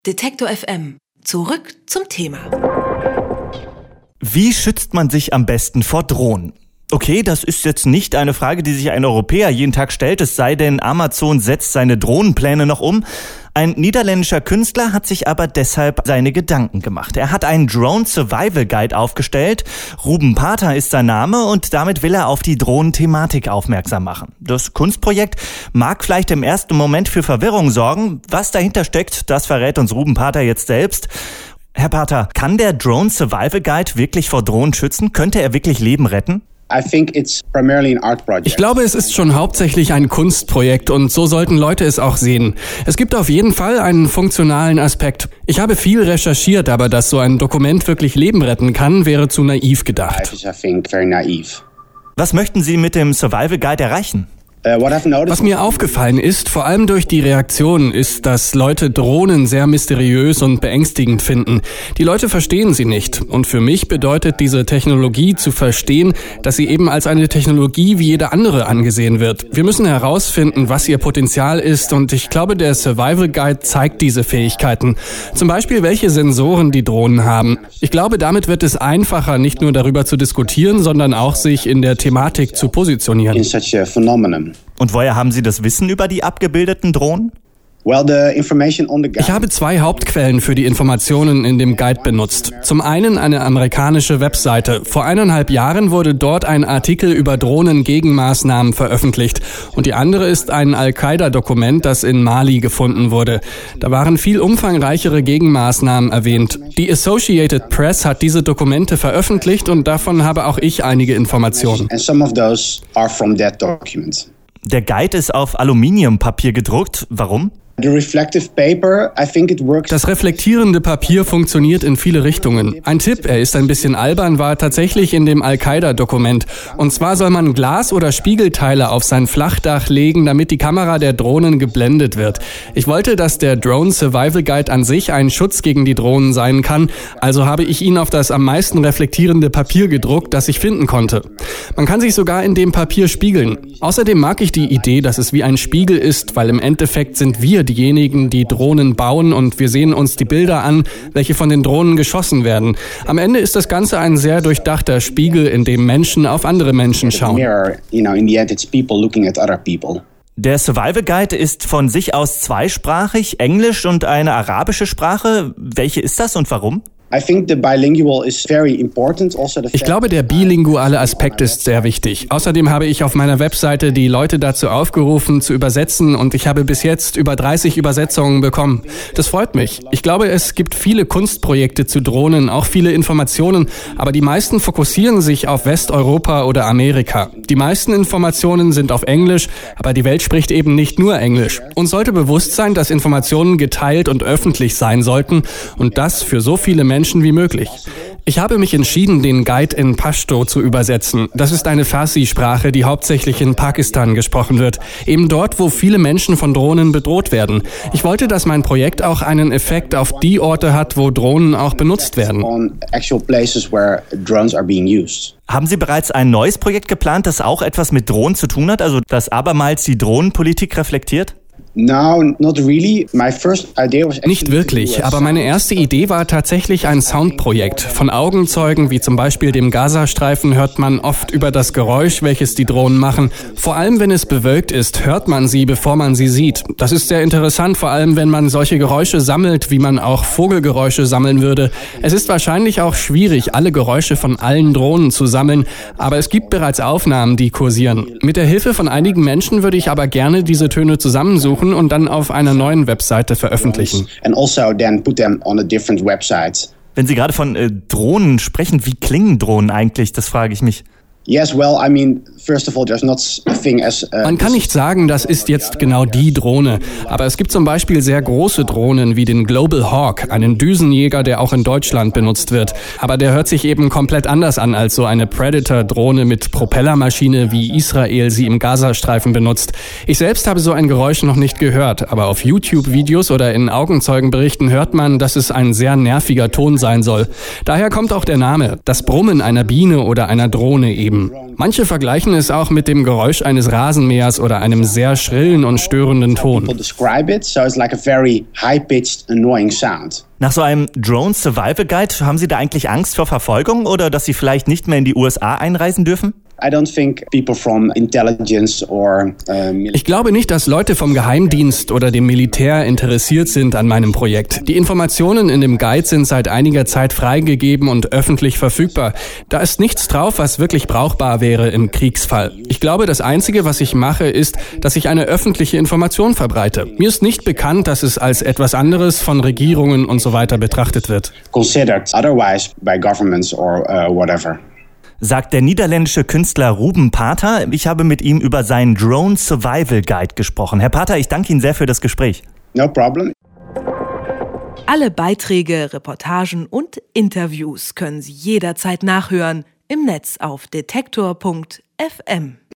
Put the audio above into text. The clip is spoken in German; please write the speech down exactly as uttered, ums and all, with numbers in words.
Detektor F M. Zurück zum Thema. Wie schützt man sich am besten vor Drohnen? Okay, das ist jetzt nicht eine Frage, die sich ein Europäer jeden Tag stellt, es sei denn, Amazon setzt seine Drohnenpläne noch um. Ein niederländischer Künstler hat sich aber deshalb seine Gedanken gemacht. Er hat einen Drone Survival Guide aufgestellt. Ruben Pater ist sein Name und damit will er auf die Drohnenthematik aufmerksam machen. Das Kunstprojekt mag vielleicht im ersten Moment für Verwirrung sorgen. Was dahinter steckt, das verrät uns Ruben Pater jetzt selbst. Herr Pater, kann der Drone Survival Guide wirklich vor Drohnen schützen? Könnte er wirklich Leben retten? Ich glaube, es ist schon hauptsächlich ein Kunstprojekt und so sollten Leute es auch sehen. Es gibt auf jeden Fall einen funktionalen Aspekt. Ich habe viel recherchiert, aber dass so ein Dokument wirklich Leben retten kann, wäre zu naiv gedacht. Was möchten Sie mit dem Survival Guide erreichen? Was mir aufgefallen ist, vor allem durch die Reaktionen, ist, dass Leute Drohnen sehr mysteriös und beängstigend finden. Die Leute verstehen sie nicht. Und für mich bedeutet diese Technologie zu verstehen, dass sie eben als eine Technologie wie jede andere angesehen wird. Wir müssen herausfinden, was ihr Potenzial ist, und ich glaube, der Survival Guide zeigt diese Fähigkeiten. Zum Beispiel, welche Sensoren die Drohnen haben. Ich glaube, damit wird es einfacher, nicht nur darüber zu diskutieren, sondern auch sich in der Thematik zu positionieren. Und woher haben Sie das Wissen über die abgebildeten Drohnen? Ich habe zwei Hauptquellen für die Informationen in dem Guide benutzt. Zum einen eine amerikanische Webseite. Vor eineinhalb Jahren wurde dort ein Artikel über Drohnengegenmaßnahmen veröffentlicht. Und die andere ist ein Al-Qaida-Dokument, das in Mali gefunden wurde. Da waren viel umfangreichere Gegenmaßnahmen erwähnt. Die Associated Press hat diese Dokumente veröffentlicht und davon habe auch ich einige Informationen. Der Guide ist auf Aluminiumpapier gedruckt. Warum? Das reflektierende Papier funktioniert in viele Richtungen. Ein Tipp, er ist ein bisschen albern, war tatsächlich in dem Al-Qaida-Dokument. Und zwar soll man Glas- oder Spiegelteile auf sein Flachdach legen, damit die Kamera der Drohnen geblendet wird. Ich wollte, dass der Drone Survival Guide an sich ein Schutz gegen die Drohnen sein kann, also habe ich ihn auf das am meisten reflektierende Papier gedruckt, das ich finden konnte. Man kann sich sogar in dem Papier spiegeln. Außerdem mag ich die Idee, dass es wie ein Spiegel ist, weil im Endeffekt sind wir diejenigen, die Drohnen bauen, und wir sehen uns die Bilder an, welche von den Drohnen geschossen werden. Am Ende ist das Ganze ein sehr durchdachter Spiegel, in dem Menschen auf andere Menschen schauen. Der Survival Guide ist von sich aus zweisprachig, Englisch und eine arabische Sprache. Welche ist das und warum? Ich glaube, der bilinguale Aspekt ist sehr wichtig. Außerdem habe ich auf meiner Webseite die Leute dazu aufgerufen, zu übersetzen, und ich habe bis jetzt über dreißig Übersetzungen bekommen. Das freut mich. Ich glaube, es gibt viele Kunstprojekte zu Drohnen, auch viele Informationen, aber die meisten fokussieren sich auf Westeuropa oder Amerika. Die meisten Informationen sind auf Englisch, aber die Welt spricht eben nicht nur Englisch. Uns sollte bewusst sein, dass Informationen geteilt und öffentlich sein sollten, und das für so viele Menschen wie möglich. Ich habe mich entschieden, den Guide in Pashto zu übersetzen. Das ist eine Farsi-Sprache, die hauptsächlich in Pakistan gesprochen wird. Eben dort, wo viele Menschen von Drohnen bedroht werden. Ich wollte, dass mein Projekt auch einen Effekt auf die Orte hat, wo Drohnen auch benutzt werden. Haben Sie bereits ein neues Projekt geplant, das auch etwas mit Drohnen zu tun hat, also das abermals die Drohnenpolitik reflektiert? No, not really. My first idea was Nicht wirklich, aber meine erste Idee war tatsächlich ein Soundprojekt. Von Augenzeugen, wie zum Beispiel dem Gazastreifen, hört man oft über das Geräusch, welches die Drohnen machen. Vor allem, wenn es bewölkt ist, hört man sie, bevor man sie sieht. Das ist sehr interessant, vor allem, wenn man solche Geräusche sammelt, wie man auch Vogelgeräusche sammeln würde. Es ist wahrscheinlich auch schwierig, alle Geräusche von allen Drohnen zu sammeln, aber es gibt bereits Aufnahmen, die kursieren. Mit der Hilfe von einigen Menschen würde ich aber gerne diese Töne zusammensuchen und dann auf einer neuen Webseite veröffentlichen. Wenn Sie gerade von äh, Drohnen sprechen, wie klingen Drohnen eigentlich? Das frage ich mich. Yes, well, I mean, first of all, there's not a thing as, uh, Man kann nicht sagen, das ist jetzt genau die Drohne, aber es gibt zum Beispiel sehr große Drohnen wie den Global Hawk, einen Düsenjäger, der auch in Deutschland benutzt wird. Aber der hört sich eben komplett anders an als so eine Predator-Drohne mit Propellermaschine, wie Israel sie im Gazastreifen benutzt. Ich selbst habe so ein Geräusch noch nicht gehört, aber auf YouTube-Videos oder in Augenzeugenberichten hört man, dass es ein sehr nerviger Ton sein soll. Daher kommt auch der Name, das Brummen einer Biene oder einer Drohne eben. Drohnen. Manche vergleichen es auch mit dem Geräusch eines Rasenmähers oder einem sehr schrillen und störenden Ton. Nach so einem Drone Survival Guide, haben Sie da eigentlich Angst vor Verfolgung oder dass Sie vielleicht nicht mehr in die U S A einreisen dürfen? Ich glaube nicht, dass Leute vom Geheimdienst oder dem Militär interessiert sind an meinem Projekt. Die Informationen in dem Guide sind seit einiger Zeit freigegeben und öffentlich verfügbar. Da ist nichts drauf, was wirklich brauchbar wäre im Kriegsfall. Ich glaube, das Einzige, was ich mache, ist, dass ich eine öffentliche Information verbreite. Mir ist nicht bekannt, dass es als etwas anderes von Regierungen und so weiter betrachtet wird. Considered otherwise by governments or uh, whatever. Sagt der niederländische Künstler Ruben Pater. Ich habe mit ihm über seinen Drone Survival Guide gesprochen. Herr Pater, ich danke Ihnen sehr für das Gespräch. No problem. Alle Beiträge, Reportagen und Interviews können Sie jederzeit nachhören im Netz auf detektor punkt f m.